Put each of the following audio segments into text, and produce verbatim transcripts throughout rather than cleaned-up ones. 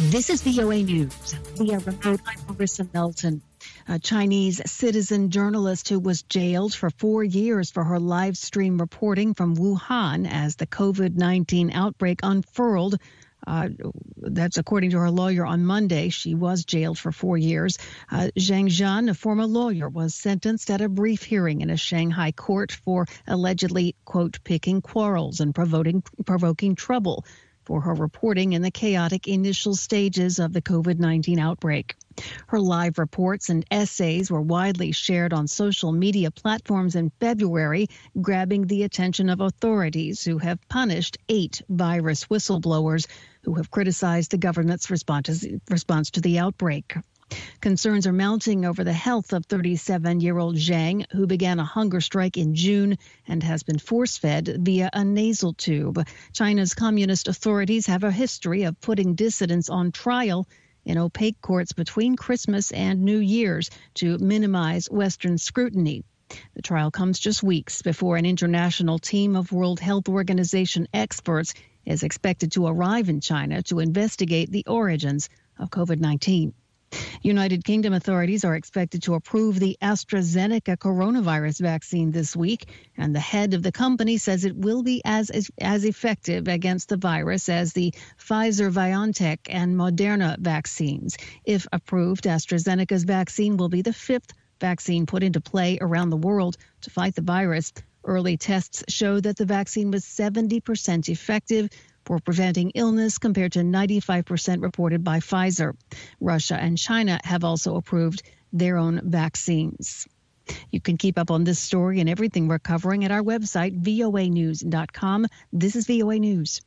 This is V O A News. Via remote, I'm Marissa Melton. A Chinese citizen journalist who was jailed for four years for her live stream reporting from Wuhan as the COVID nineteen outbreak unfurled. Uh, that's according to her lawyer on Monday. She was jailed for four years. Uh, Zhang Zhan, a former lawyer, was sentenced at a brief hearing in a Shanghai court for allegedly, quote, picking quarrels and provoking, provoking trouble for her reporting in the chaotic initial stages of the COVID nineteen outbreak. Her live reports and essays were widely shared on social media platforms in February, grabbing the attention of authorities who have punished eight virus whistleblowers who have criticized the government's response to the outbreak. Concerns are mounting over the health of thirty-seven-year-old Zhang, who began a hunger strike in June and has been force-fed via a nasal tube. China's communist authorities have a history of putting dissidents on trial in opaque courts between Christmas and New Year's to minimize Western scrutiny. The trial comes just weeks before an international team of World Health Organization experts is expected to arrive in China to investigate the origins of COVID nineteen. United Kingdom authorities are expected to approve the AstraZeneca coronavirus vaccine this week, and the head of the company says it will be as, as, as effective against the virus as the Pfizer-BioNTech and Moderna vaccines. If approved, AstraZeneca's vaccine will be the fifth vaccine put into play around the world to fight the virus. Early tests show that the vaccine was seventy percent effective for preventing illness compared to ninety-five percent reported by Pfizer. Russia and China have also approved their own vaccines. You can keep up on this story and everything we're covering at our website, V O A news dot com. This is V O A News.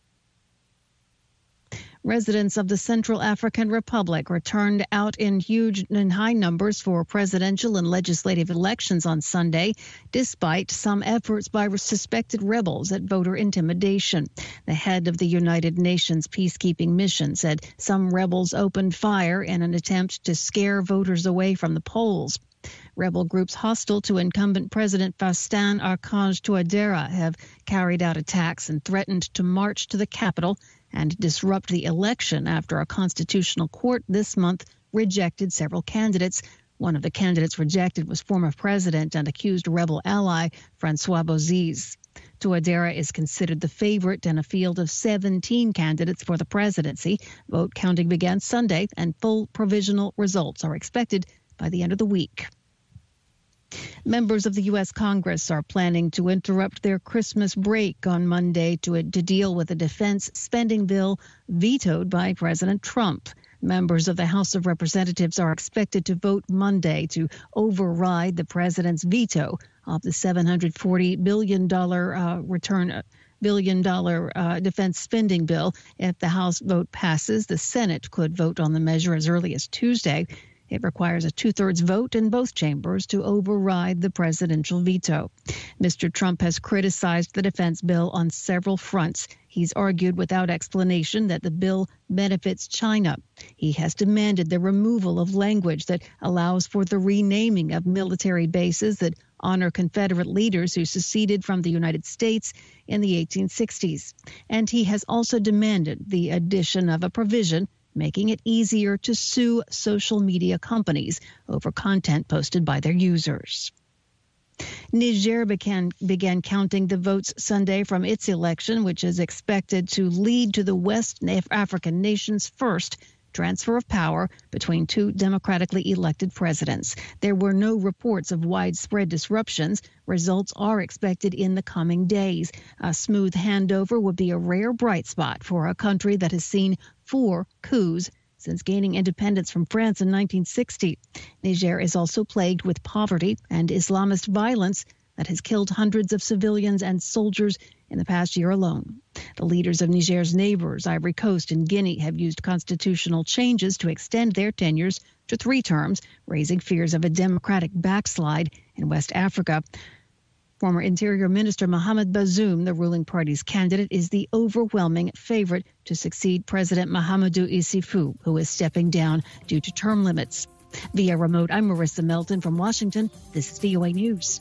Residents of the Central African Republic returned out in huge and high numbers for presidential and legislative elections on Sunday, despite some efforts by suspected rebels at voter intimidation. The head of the United Nations peacekeeping mission said some rebels opened fire in an attempt to scare voters away from the polls. Rebel groups hostile to incumbent President Faustin Archange Touadéra have carried out attacks and threatened to march to the capital and disrupt the election after a constitutional court this month rejected several candidates. One of the candidates rejected was former president and accused rebel ally Francois Bozizé. Touadéra is considered the favorite in a field of seventeen candidates for the presidency. Vote counting began Sunday, and full provisional results are expected by the end of the week. Members of the U S Congress are planning to interrupt their Christmas break on Monday to, to deal with a defense spending bill vetoed by President Trump. Members of the House of Representatives are expected to vote Monday to override the president's veto of the seven hundred forty billion dollars uh, return billion dollar uh, defense spending bill. If the House vote passes, the Senate could vote on the measure as early as Tuesday. It requires a two-thirds vote in both chambers to override the presidential veto. Mister Trump has criticized the defense bill on several fronts. He's argued without explanation that the bill benefits China. He has demanded the removal of language that allows for the renaming of military bases that honor Confederate leaders who seceded from the United States in the eighteen sixties. And he has also demanded the addition of a provision making it easier to sue social media companies over content posted by their users. Niger began, began counting the votes Sunday from its election, which is expected to lead to the West African nation's first transfer of power between two democratically elected presidents. There were no reports of widespread disruptions. Results are expected in the coming days. A smooth handover would be a rare bright spot for a country that has seen four coups since gaining independence from France in nineteen sixty. Niger is also plagued with poverty and Islamist violence that has killed hundreds of civilians and soldiers in the past year alone. The leaders of Niger's neighbors, Ivory Coast and Guinea, have used constitutional changes to extend their tenures to three terms, raising fears of a democratic backslide in West Africa. Former Interior Minister Mohamed Bazoum, the ruling party's candidate, is the overwhelming favorite to succeed President Mahamadou Issoufou, who is stepping down due to term limits. Via remote, I'm Marissa Melton from Washington. This is V O A News.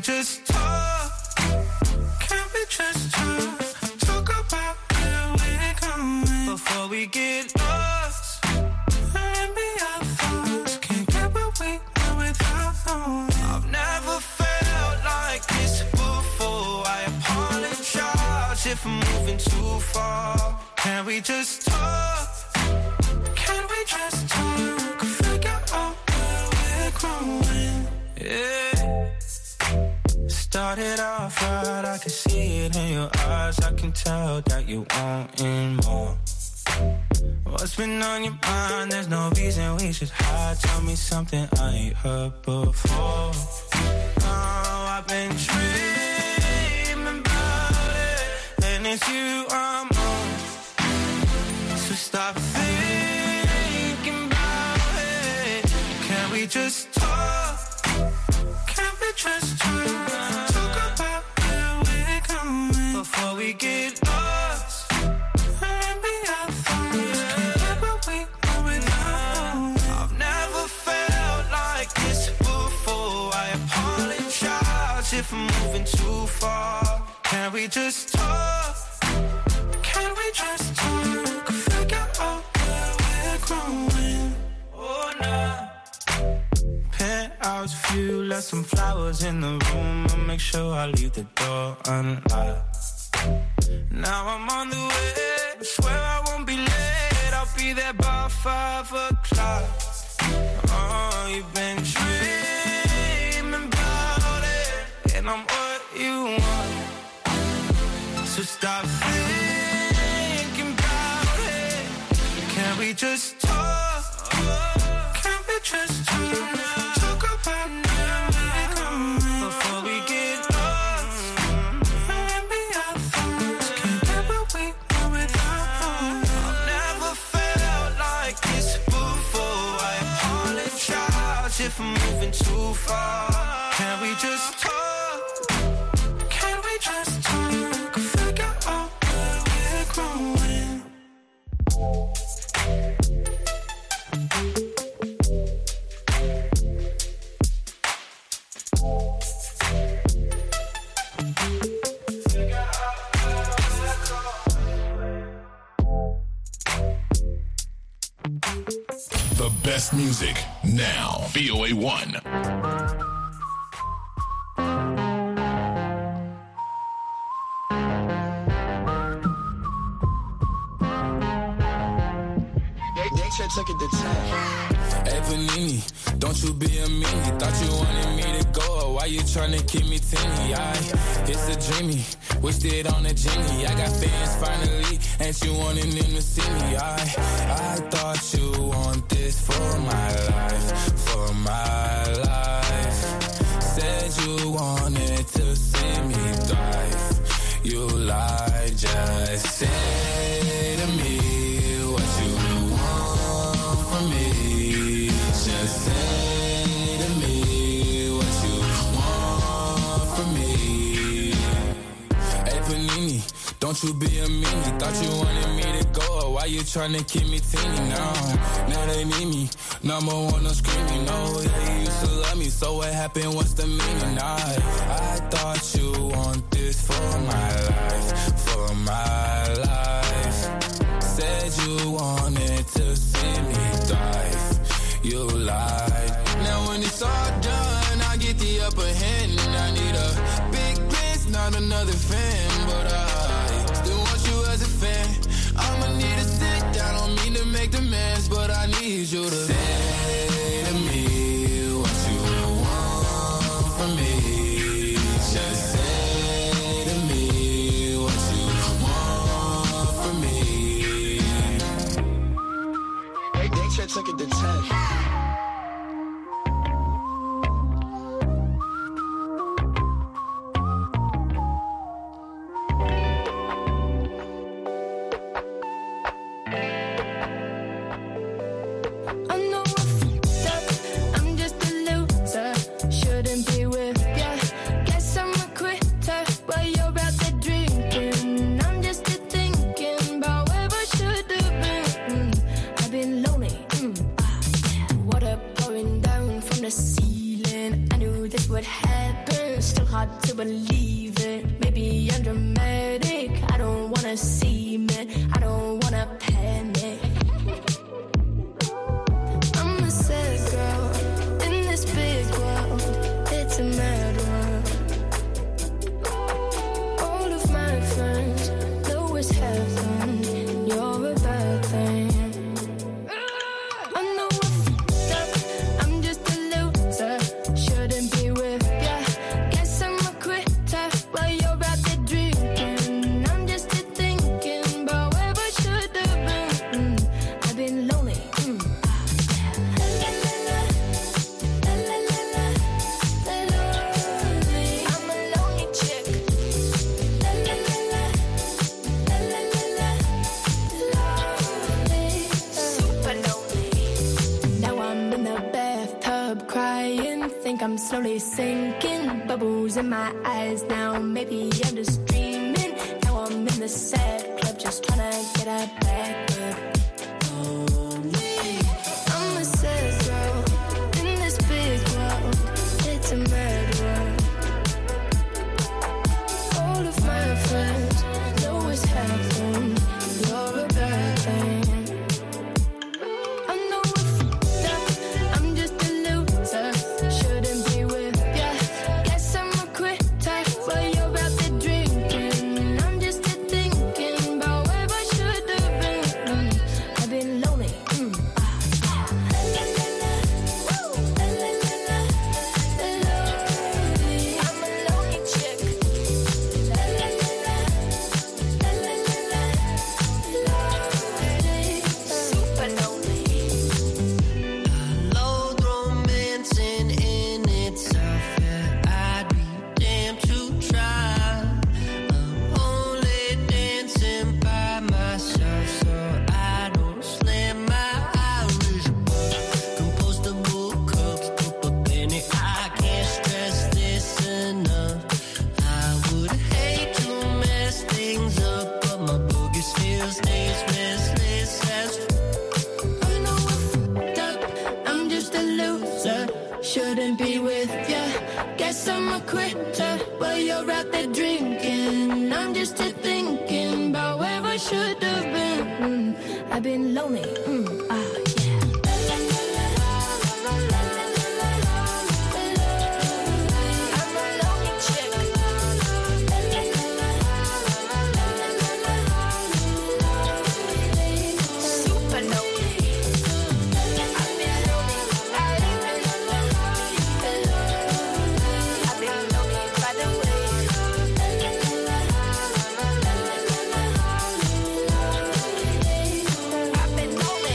just talk? Can we just talk? Talk about where we're going before we get lost. And be our thoughts. Can't get what we want without knowing. I've never felt like this before. I apologize if I'm moving too far. Can we just talk? Can we just talk? Figure out where we're growing. Yeah. Started off right, I can see it in your eyes. I can tell that you wanting more. What's been on your mind? There's no reason we should hide. Tell me something I ain't heard before. Oh, I've been dreaming about it, and it's you I'm on. So stop thinking about it. Can we just talk? Can we just talk? Talk about where we're going before we get lost. And be our thoughts. Can't get what we want without knowing. I've never felt like this before. I apologize if I'm moving too far. Can we just talk? Can we just talk? Figure out where we're growing. Oh, nah. Penthouse view, left some flowers in the room. I'll make sure I leave the door unlocked. Now I'm on the way, I swear I won't be late. I'll be there by five o'clock. Oh, you've been dreaming about it, and I'm what you want. So stop thinking about it. Can we just talk? Can we just talk? Talk about where we're going before we get lost. And be our thoughts. Can't get what we want without knowing. I've never felt like this before. I apologize if I'm moving too far. Can we just talk? Can we just talk? Figure out where we're growing. The best music now. V O A one. Took it to ten. Hey Panini, don't you be a meanie. Thought you wanted me to go, why you tryna keep me teeny? I, it's a dreamy, wished it on a genie. I got fans finally, ain't you wanting them to see me? I, I thought you want this for my life, for my life. Said you wanted to see me thrive. You lied, just say to me what you me. Just say to me what you want from me. Hey Panini, don't you be a meanie. Thought you wanted me to go, why you tryna keep me teeny now? Now they need me, number one I'm screaming. No, yeah, you used to love me, so what happened, what's the meaning? I, I thought you want this for my life, for my life. Said you wanted to see me thrive. You lied. Now when it's all done, I get the upper hand. I need a big piece, not another fan. But I still want you as a fan. I'ma need to sit down, don't mean to make demands, but I need you to say to me what you want from me. Just say to me what you want from me. Hey, they took it to ten. hard to believe it. Maybe I'm dramatic, I don't wanna see it, I don't wanna panic. I'm a sad girl in this big world, it's a mad world. All of my friends know it's heaven, you're a bad thing. I know I fucked up, I'm just a loser, shouldn't be with ya. Guess I'm a quitter while you're out there drinking. I'm just a thinking about where I should have been. Mm, I've been lonely. Mm. La, la, la, la. La, la, la, la. La, lonely. I'm a lonely chick. La, la, la, la. La, la, la, la. Lonely. Super lonely. Now I'm in the bathtub crying, think I'm slowly sinking, bubbles in my eyes now, maybe I'm just dreaming. Now I'm in the sad club just trying to get a back up. I'm a sad girl in this big world, it's a mad world. All of my friends know it's heaven, you're a bad thing. I know I fucked up, I'm just a loser, shouldn't be with ya. Guess I'm a quitter while you're out there drinking. I'm just a thinking about where I should have been. Mm, I've been lonely. Mm, ah, ah. La, la, la, la. Woo. La, la, la, la. Lonely. I'm a lonely chick. La, la, la, la. La, la, la, la. Lonely. Super lonely. Loathe romancing in itself, yeah, I'd be damned to try. I'm only dancing by myself, so I don't slam my Irish bar. Compostable cups, put a penny, I can't stress this enough. I would hate to mess things up, but my boogie still stays restless as I know I fucked up, I'm just a loser, shouldn't be with ya. Guess I'm a quitter while you're out there drinking. I'm just a thinking about where I should have been. Mm, I've been lonely. Mm, ah, yeah. La, la, la, la. La, la, la, la. I'm a lonely chick. La, la, la, la. La, la, la, la. Super lonely. I've been lonely. I've been lonely. I've been lonely by the way. I've been lonely.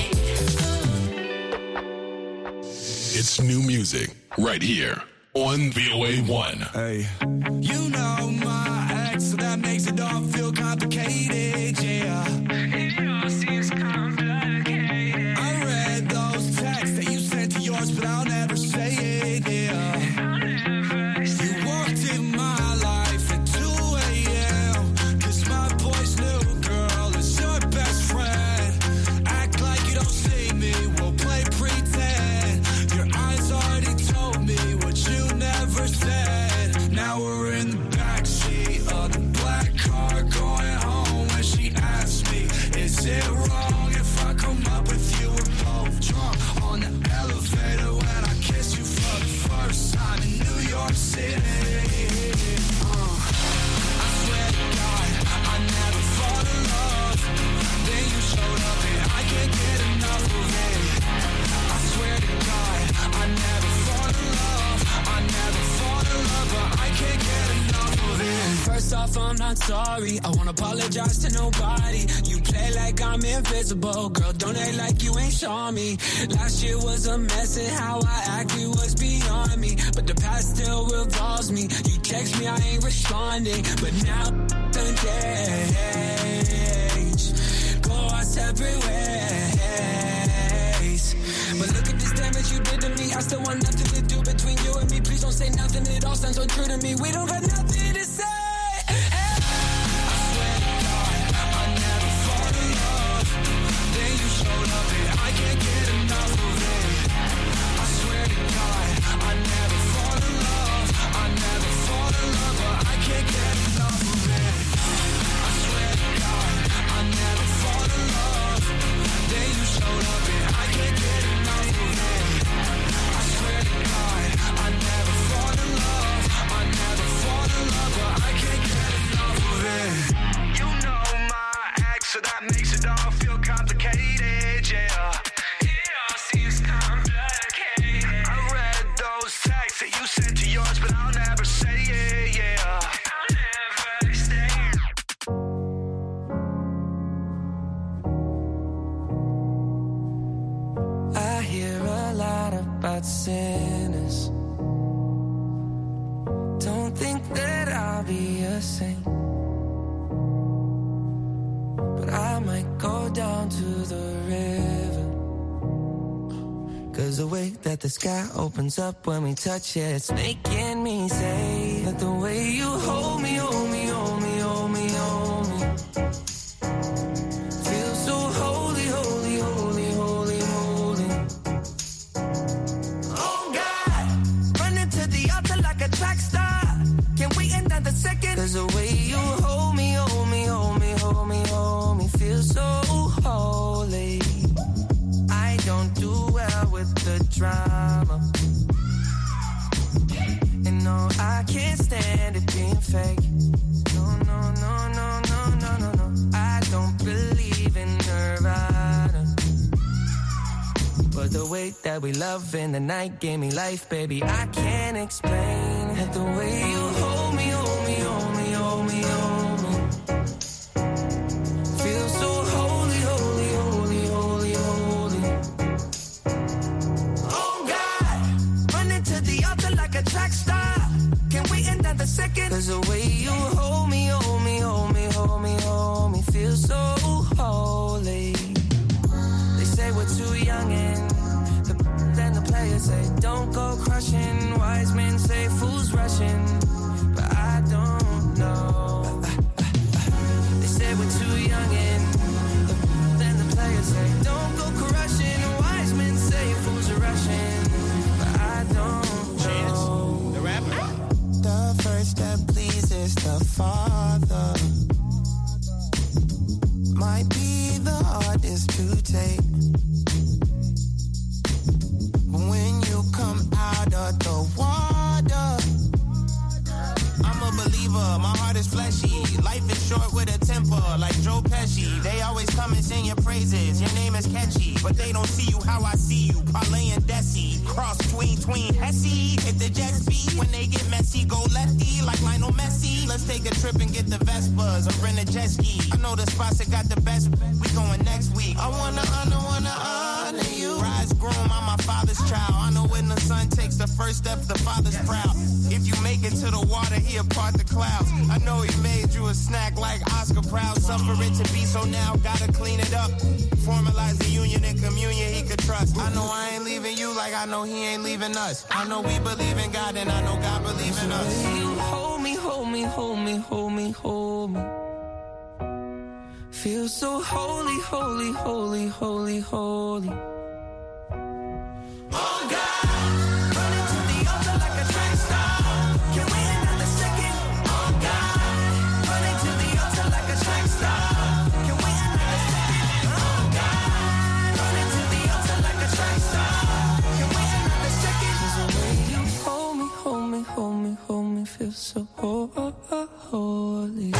It's new music right here on V O A one. Hey, you know my ex, so that makes it all feel complicated, yeah. It all seems complicated. I read those texts that you sent to yours, but I'll never say it, yeah. You walked in my life at two a.m. Cause my boy's new girl is your best friend. Act like you don't see me, we'll play pretend. Your eyes already told me what you never said. Now we're in the backseat of the black car going home, and she asked me, is it wrong if I come up with you? We're both drunk on the elevator when I kiss you for the first time in New York City. Uh, I swear to God, I never fall in love. Then you showed up and I can't get enough of it. I swear to God, I never fall in love. I never fall in love, but I can't get enough of it. First off, I'm not sorry. I won't apologize to nobody. You play like I'm invisible. Girl, don't act like you ain't saw me. Last year was a mess and how I acted was beyond me. But the past still revolves me. You text me, I ain't responding. But now engaged. Go our separate ways. But look at this damage you did to me. I still want nothing to do between you and me. Please don't say nothing. It all sounds so true to me. We don't got nothing to say. I swear to God, I never fall in love. I never fall in love. sinners. Don't think that I'll be a saint, but I might go down to the river. Cause the way that the sky opens up when we touch it, it's making me say that the way you hold me, hold me, hold me, hold me, hold me, feels so holy, holy, holy, holy, holy. Oh God, running to the altar like a track star. Can't wait another second. Cause the way you hold me, hold me, hold me, hold me, hold me, feels so holy. I don't do well with the drama, and no, I can't stand it being fake. No, no, no, no, no, no, no, no. I don't believe in Nirvana, but the way that we love in the night gave me life, baby. I can't explain that the way you hold me, hold me, hold me, hold me, hold me, feels so holy, holy, holy, holy, holy. Oh God, running to the altar like a track star. Can't wait another second. Cause the way you hold me, hold me, hold me, hold me, hold me, feels so holy. They say we're too young and the, then the players say don't go crushing. Wise men say fools rushing, but I don't know. They say we're too young and the, then the players say don't go crushing. Wise men say fools are rushing, but I don't know. The rapper. The first step pleases the Father might be the hardest to take, but when you come out of the water, I'm a believer, my heart is fleshy. Life is short with a temper, like Joe Pesci. They always come and sing your praises, your name is catchy, but they don't see you how I see you. Parlay and Desi, cross tween, tween, Hesse. Hit the jet speed, when they get messy, go lefty, like Lionel Messi. Let's take a trip and get the Vespas, or rent a jet ski. I know the spots that got the best, we going next week. I wanna honor, wanna honor you. Rise groom, I'm my father's child. I know when the son takes the first step, the father's proud. If you make it to the water, he'll part the clouds. I know he made you a snack like Oscar Proud. Suffer it to be, so now gotta clean it up. Formalize the union and communion he could trust. I know I ain't leaving you like I know he ain't leaving us. I know we believe in God and I know God believes in us. You hold me, hold me, hold me, hold me, hold me. Feel so holy, holy, holy, holy, holy. Oh God, running to the altar like a track star. Can't wait another second. Oh God, running to the altar like a track star. Can't wait another second. Oh God, running to the altar like a track star. Can't wait another second. 'Cause the way you hold me, hold me, hold me, hold me, feel so holy.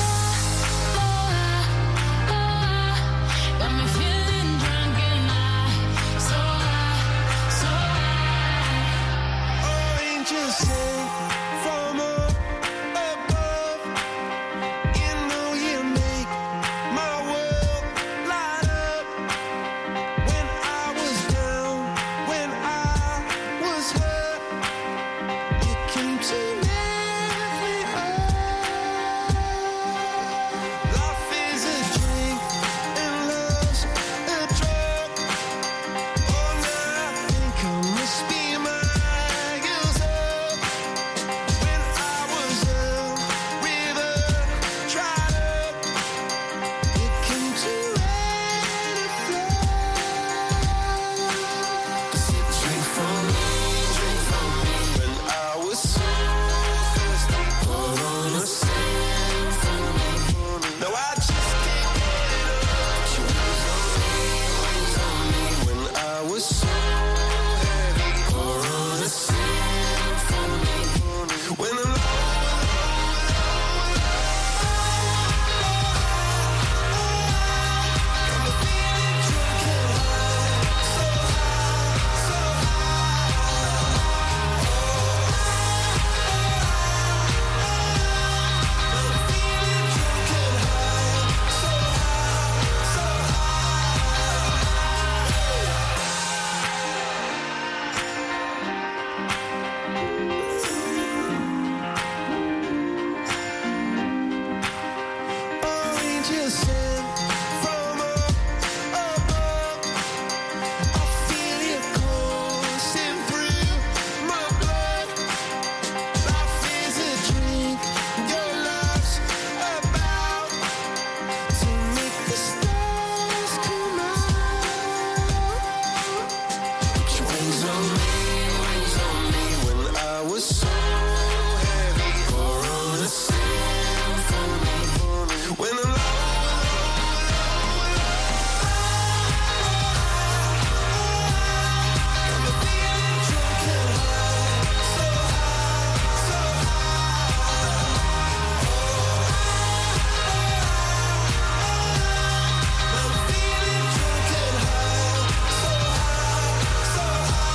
Got me feeling drunk and high, so high, so high. Oh, angels sing from up above. You know you make my world light up. When I was down, when I was hurt, you came to lift me Wings on me, wings on me. When I was so heavy, pour on a symphony. When I'm low, got me feeling drunk and high, so high, so high. I'm feeling drunk and high, so high, so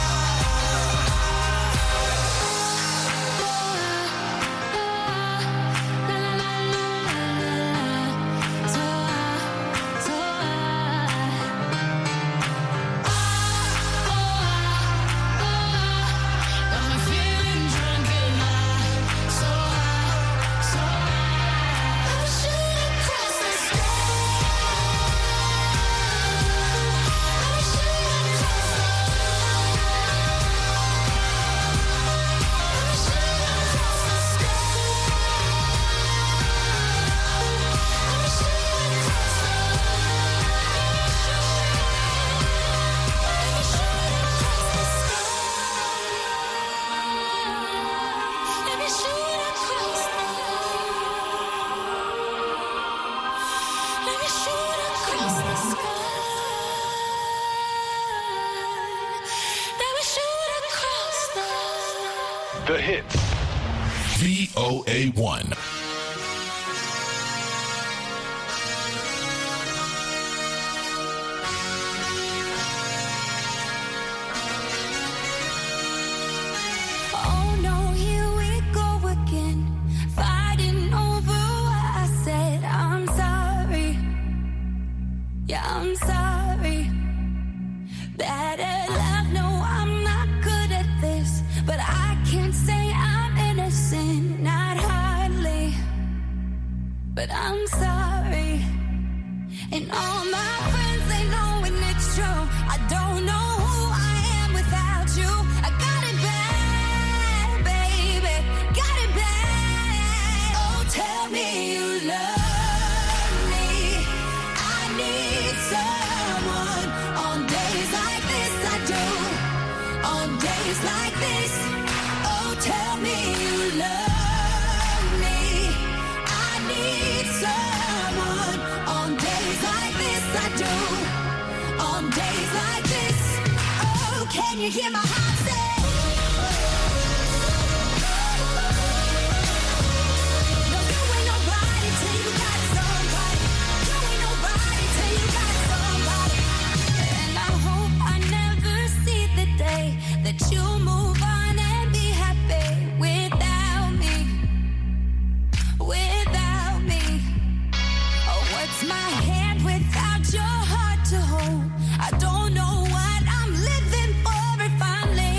The hits. V O A one. Oh no, here we go again, fighting over what I said. I'm sorry, yeah, I'm sorry. Bad at love, no, I'm not good at this, but I can't say I'm innocent, not hardly. But I'm sorry, and all my friends, they know when it's true. I don't know who I am without you. I got it bad, baby, got it bad. Oh, tell me you love me. I need someone. On days like this, I do. On days like this, oh, tell me you love me. I need someone. On days like this, I do. On days like this, oh, can you hear my heart say? No, you ain't nobody till you got somebody. You ain't nobody till you got somebody. And I hope I never see the day that you move on and be happy without me. Without me. Oh, what's my hand without your heart to hold? I don't know what I'm living for if I'm living.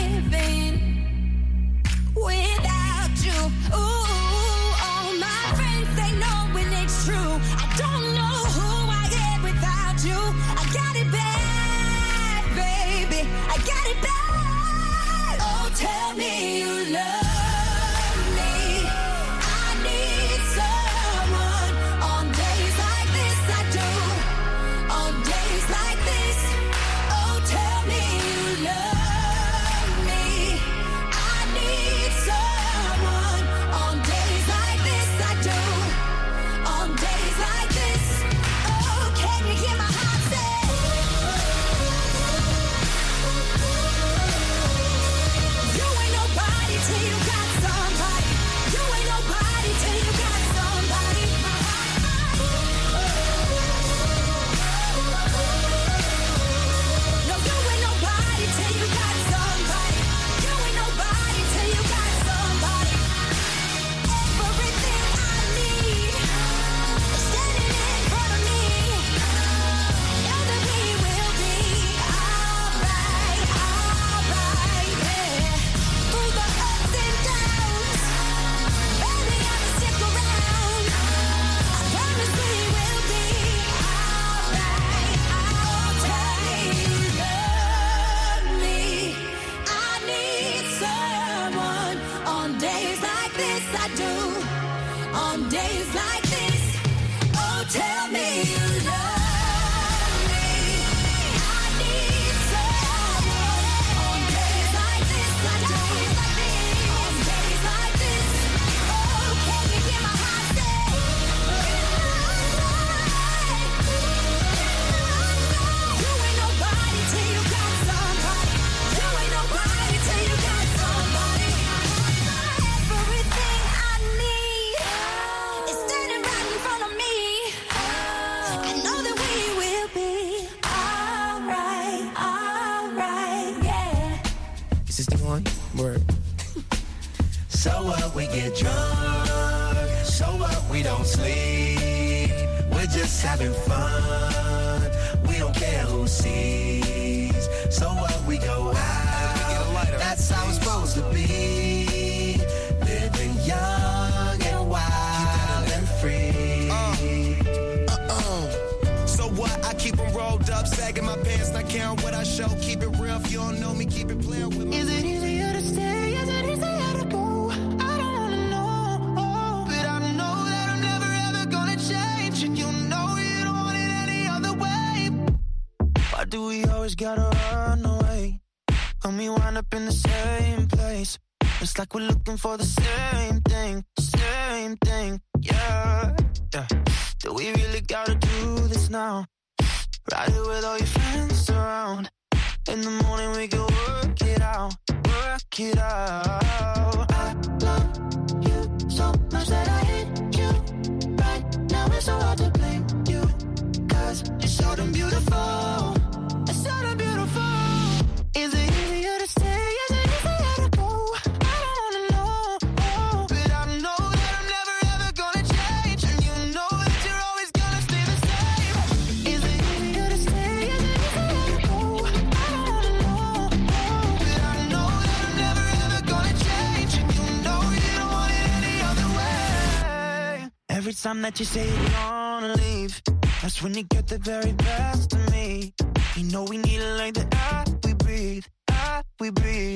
Is this the one? Word. So what, we get drunk. So what, we don't sleep. We're just having fun. We don't care who sees. So what, we go out. That's how it's supposed to be. Living young and wild and free. Uh, uh-uh. So what, I keep them rolled up, sagging my pants, not caring what I show. Keep it real, if you don't know me, keep it playing with me. Is it easier to stay? Is it easier to go? I don't wanna know, oh, but I know that I'm never ever gonna change, and you know you don't want it any other way. Why do we always gotta run away when we wind up in the same place? It's like we're looking for the same thing, same thing, yeah, yeah. Do we really gotta do this now? Ride it with all your friends around. In the morning we can work it out, work it out. I love you so much that I hate you. Right now it's so hard to blame you, cause you're so damn beautiful. It's so damn beautiful. Is it easier to stay? Is it easier to go? I don't wanna know, oh, but I know that I'm never ever gonna change, and you know that you're always gonna stay the same. Is it easier to stay? Is it easier to go? I don't wanna know, oh, but I know that I'm never ever gonna change, and you know you don't want it any other way. Every time that you say you wanna leave, that's when you get the very best of me. You know we need it like the air we breathe, air we breathe.